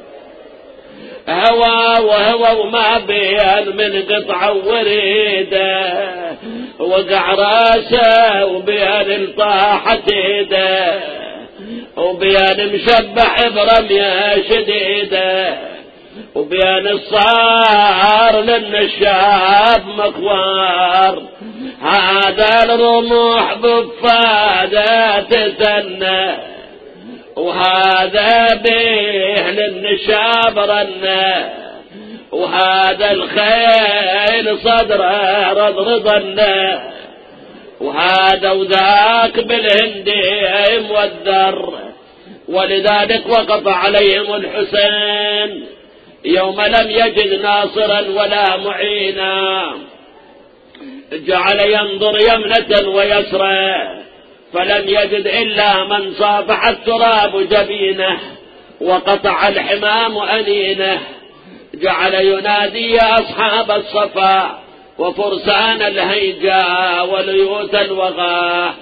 هوا وما بين من قطعة وريده، وقع راسه وبين الطاحة ايده، وبين مشبح برمية شديدة، وبين الصار للنشاب مكوار. هذا الرموح بفادة تثنى، وهذا به للنشاب رنى، وهذا الخيل صدره رضرضنى، وهذا وذاك بالهندي مودر. ولذلك وقف عليهم الحسين يوم لم يجد ناصرا ولا معينا، جعل ينظر يمنة ويسرى فلم يجد إلا من صافح التراب جبينه وقطع الحمام أنينه. جعل ينادي يا أصحاب الصفا وفرسان الهيجا وليوت الوغى،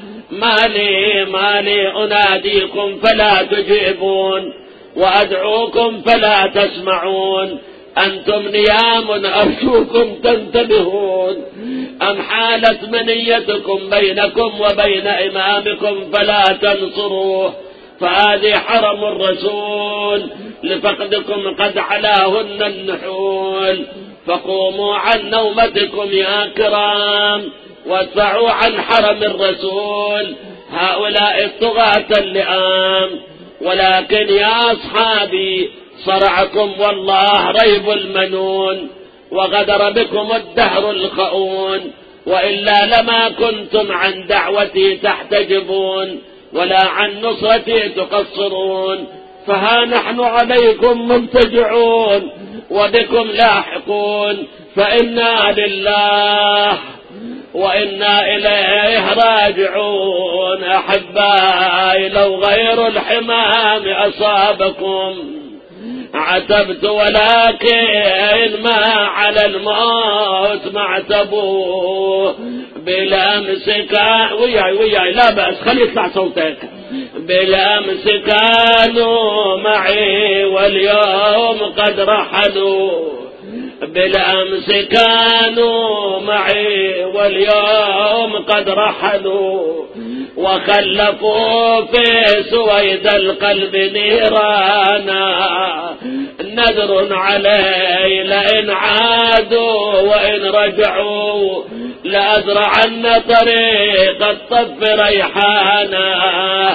مالي أناديكم فلا تجيبون، وأدعوكم فلا تسمعون، أنتم نيام أرجوكم تنتبهون، أم حالت منيتكم بينكم وبين إمامكم فلا تنصروه، فهذه حرم الرسول لفقدكم قد علاهن النحول. فقوموا عن نومتكم يا كرام وادفعوا عن حرم الرسول هؤلاء الطغاة اللئام. ولكن يا أصحابي صرعكم والله ريب المنون، وغدر بكم الدهر الخؤون، وإلا لما كنتم عن دعوتي تحتجبون ولا عن نصرتي تقصرون. فها نحن عليكم مبتجعون وبكم لاحقون، فإنا لله وإنا إليه راجعون. أحبائي لو غير الحمام أصابكم عتبت، ولكن ما على الموت معتبوه. بالأمس وياي لا بأس خلي يطلع صوتك. بالأمس كانوا معي واليوم قد رحلوا، بالأمس كانوا معي واليوم قد رحلوا، وخلفوا في سويد القلب نيرانا. نذر علي لئن عادوا وإن رجعوا لأزرعن طريق الطف ريحانا.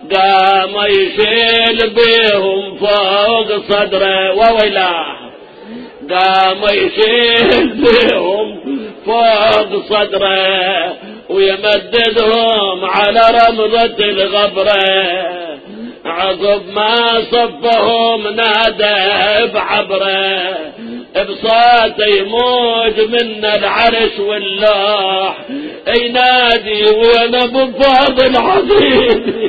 قام يشيل بيهم فوق صدره وويلاه، قام يشيل بيهم فوق صدره ويمددهم على رمضة الغبرة، عقب ما صفهم نادى بعبره بصوت يموج من العرش واللوح ينادي وين ابو فاضل حبيبي.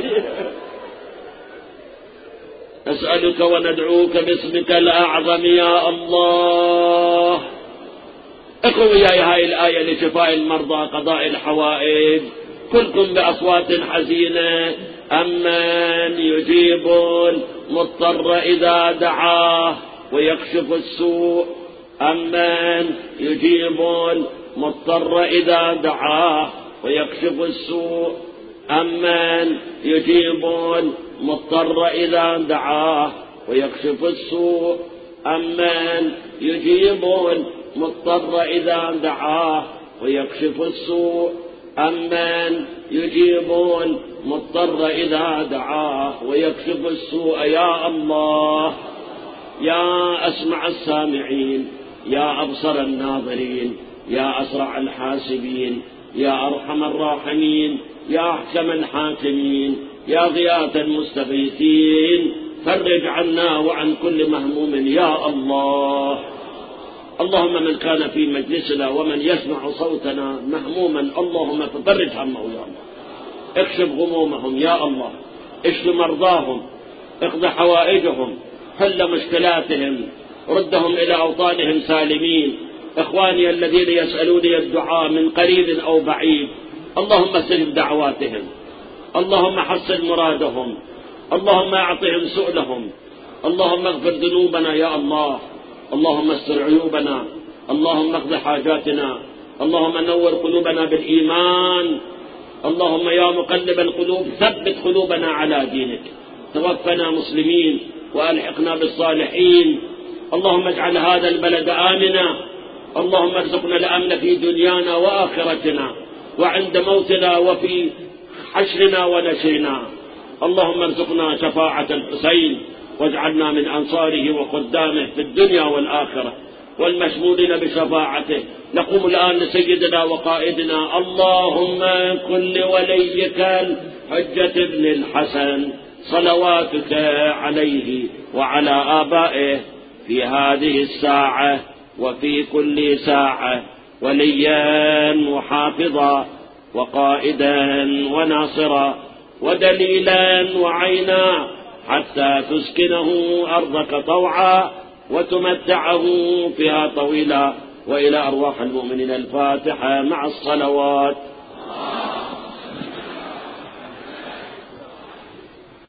أسألك وندعوك باسمك الأعظم يا الله. اقروا وياي هاي الآية لشفاء المرضى قضاء الحوائج كلكم بأصوات حزينة. أمن يجيب المضطر إذا دعاه ويكشف السوء، أمن يجيب المضطر إذا دعاه ويكشف السوء، أمن يجيب المضطر إذا دعاه ويكشف السوء، أمن يجيب المضطر إذا دعاه ويكشف السوء، أمن يجيب المضطر إذا دعاه ويكشف السوء. يا الله، يا أسمع السامعين، يا أبصر الناظرين، يا أسرع الحاسبين، يا أرحم الراحمين، يا أحكم الحاكمين، يا غياث المستغيثين، فرج عنا وعن كل مهموم يا الله. اللهم من كان في مجلسنا ومن يسمع صوتنا مهموما اللهم ففرج همه يا الله، اكشف غمومهم يا الله، اشف مرضاهم، اقض حوائجهم، حل مشكلاتهم، ردهم إلى أوطانهم سالمين. إخواني الذين يسألوني الدعاء من قريب أو بعيد، اللهم استجب دعواتهم، اللهم حصل مرادهم، اللهم أعطهم سؤلهم، اللهم اغفر ذنوبنا يا الله، اللهم استر عيوبنا، اللهم اقض حاجاتنا، اللهم نور قلوبنا بالإيمان، اللهم يا مقلب القلوب ثبت قلوبنا على دينك، توفنا مسلمين وألحقنا بالصالحين. اللهم اجعل هذا البلد آمنا، اللهم ارزقنا الأمن في دنيانا وآخرتنا وعند موتنا وفي حشرنا ونشرنا. اللهم ارزقنا شفاعة الحسين واجعلنا من أنصاره وخدامه في الدنيا والآخرة والمشمولين بشفاعته. نقوم الآن لسيدنا وقائدنا. اللهم كن لوليك الحجة بن الحسن صلواتك عليه وعلى آبائه في هذه الساعة وفي كل ساعة وليا وحافظا وقائدا وناصرا ودليلا وعينا حتى تسكنه أرضك طوعا وتمتعه فيها طويلا. وإلى أرواح المؤمنين الفاتحة مع الصلوات.